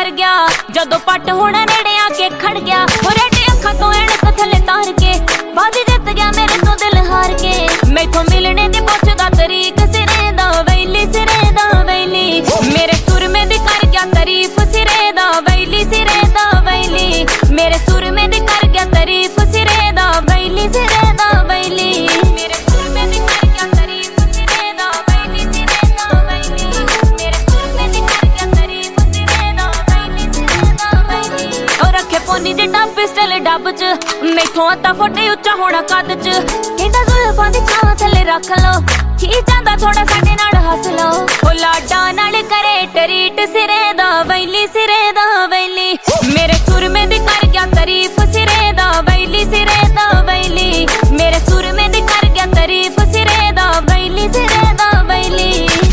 कर गया जदों पट होना नेड़े आके खड़ गया। रेड अखां तो ऐनक थले तार के बाजी जित गया मेरे तो दिल हार के। मैथों मिलने दी पुछदा तरीक सिरे दा वैली सिरे दा वैली। मेरे सुर में दी कर गया तारीफ सिरे दा वैली सिरे दा वैली। मेरे सुर में दी कर गया तारीफ सिरे दा वैली सिरे दा वैली। मेरे सुर में दी कर गया तारीफ सिरे दा वैली सिरे दा वैली। मेरे सुर में दी कर गया तारीफ सिरे दा वैली सिरे दा वैली। और रखे पोनी जिड्डा पिस्टल डब च मैथों अता फुट उच्चा होना कद च। कहंदा जुल्फां दी छां थले रख लो की जांदा थोड़ा साडे नाल हस लो। ओ लाडा नाल करे टरीट सिरे दा वैली सिरे दा वैली। मेरे सुर में दी कर गया तारीफ सिरे दा वैली सिरे दा वैली। मेरे सुर में दी कर गया तारीफ सिरे दा वैली सिरे दा वैली।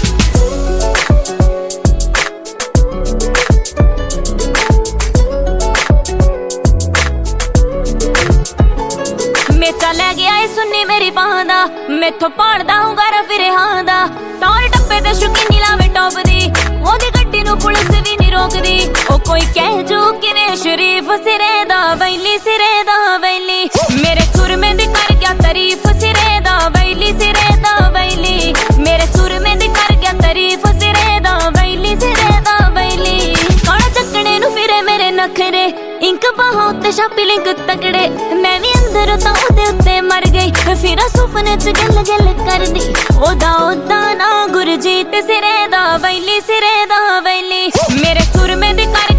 ले गया सुन्नी मेरी बांह दा मैथों पाड़दा हूं गारा फिरे हां दा। टौर डब्बे ते शौकीनी लावे टॉप दी ओदी गड्डी नूं पुलिस भी नहीं रोकदी। ओ कोई कह जो किवें शरीफ सिरे दा वैली सिरे दा वैली। मेरे सुर में दी कर गया तारीफ सिरे दा वैली सिरे दा वैली। मेरे सुर में दी कर गया तारीफ सिरे दा वैली सिरे दा वैली। काला चक्कने नूं फिरे मेरे नखरे इंक बाहों उत्ते छापी लिंक तगड़े। मैं भी अंदर तां ओदे उत्ते मर गई फिर सुपने च गल गल कर दी। ओदा ओदा ना गुरजीत सिरे दा वैली सिरे दा वैली। मेरे सुर में दी कर